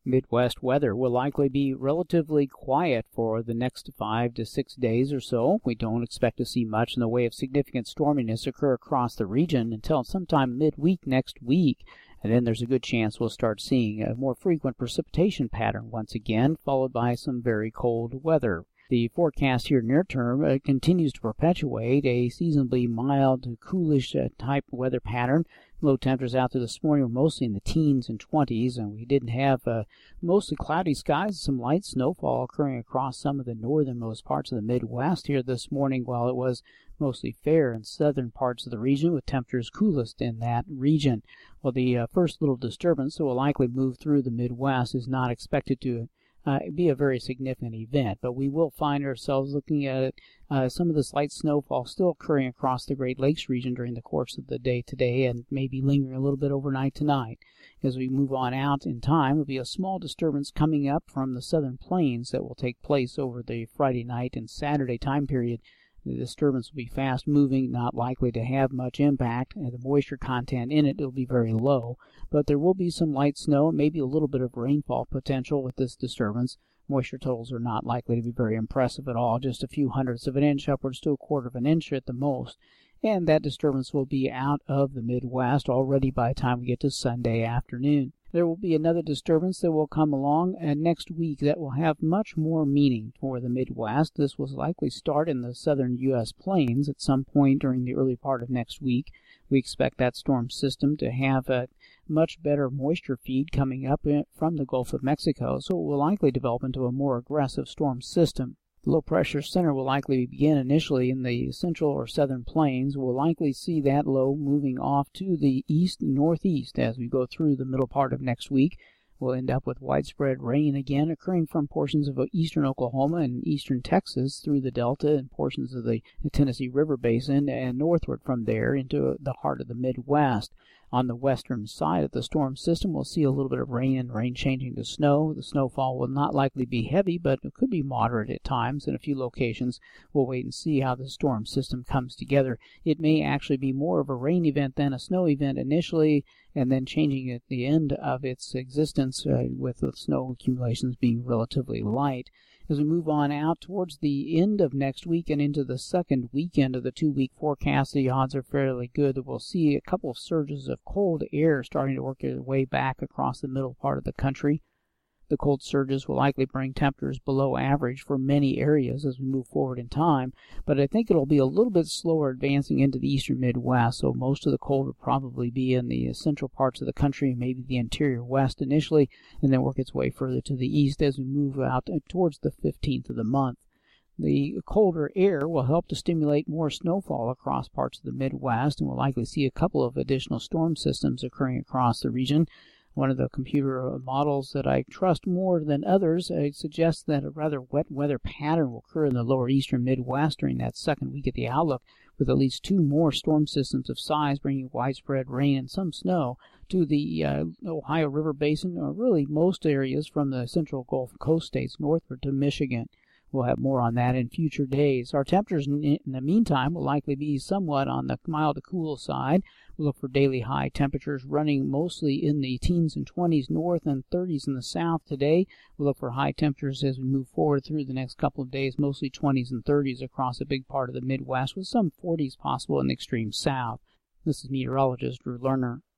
Midwest weather will likely be relatively quiet for the next 5 to 6 days or so. We don't expect to see much in the way of significant storminess occur across the region until sometime midweek next week. And then there's a good chance we'll start seeing a more frequent precipitation pattern once again, followed by some very cold weather. The forecast here near term continues to perpetuate a seasonably mild to coolish type weather pattern. Low temperatures out there this morning were mostly in the teens and 20s, and we didn't have mostly cloudy skies, some light snowfall occurring across some of the northernmost parts of the Midwest here this morning, while it was mostly fair in southern parts of the region, with temperatures coolest in that region. Well, the first little disturbance that will likely move through the Midwest is not expected to be a very significant event, but we will find ourselves looking at some of this light snowfall still occurring across the Great Lakes region during the course of the day today, and maybe lingering a little bit overnight tonight. As we move on out in time, there will be a small disturbance coming up from the southern plains that will take place over the Friday night and Saturday time period. The disturbance will be fast moving, not likely to have much impact, and the moisture content in it will be very low. But there will be some light snow and maybe a little bit of rainfall potential with this disturbance. Moisture totals are not likely to be very impressive at all, just a few hundredths of an inch upwards to a quarter of an inch at the most. And that disturbance will be out of the Midwest already by the time we get to Sunday afternoon. There will be another disturbance that will come along next week that will have much more meaning for the Midwest. This will likely start in the southern U.S. plains at some point during the early part of next week. We expect that storm system to have a much better moisture feed coming up from the Gulf of Mexico, so it will likely develop into a more aggressive storm system. The low-pressure center will likely begin initially in the central or southern plains. We'll likely see that low moving off to the east and northeast as we go through the middle part of next week. We'll end up with widespread rain again occurring from portions of eastern Oklahoma and eastern Texas through the Delta and portions of the Tennessee River Basin and northward from there into the heart of the Midwest. On the western side of the storm system, we'll see a little bit of rain and rain changing to snow. The snowfall will not likely be heavy, but it could be moderate at times in a few locations. We'll wait and see how the storm system comes together. It may actually be more of a rain event than a snow event initially, and then changing at the end of its existence with the snow accumulations being relatively light. As we move on out towards the end of next week and into the second weekend of the 2-week forecast, the odds are fairly good that we'll see a couple of surges of cold air starting to work their way back across the middle part of the country. The cold surges will likely bring temperatures below average for many areas as we move forward in time, but I think it'll be a little bit slower advancing into the eastern Midwest, so most of the cold will probably be in the central parts of the country and maybe the interior west initially, and then work its way further to the east as we move out towards the 15th of the month. The colder air will help to stimulate more snowfall across parts of the Midwest, and we'll likely see a couple of additional storm systems occurring across the region. One of the computer models that I trust more than others suggests that a rather wet weather pattern will occur in the lower eastern Midwest during that second week of the outlook, with at least 2 more storm systems of size bringing widespread rain and some snow to the Ohio River Basin, or really most areas from the central Gulf Coast states northward to Michigan. We'll have more on that in future days. Our temperatures in the meantime will likely be somewhat on the mild to cool side. We'll look for daily high temperatures running mostly in the teens and 20s north and 30s in the south today. We'll look for high temperatures as we move forward through the next couple of days, mostly 20s and 30s across a big part of the Midwest, with some 40s possible in the extreme south. This is meteorologist Drew Lerner.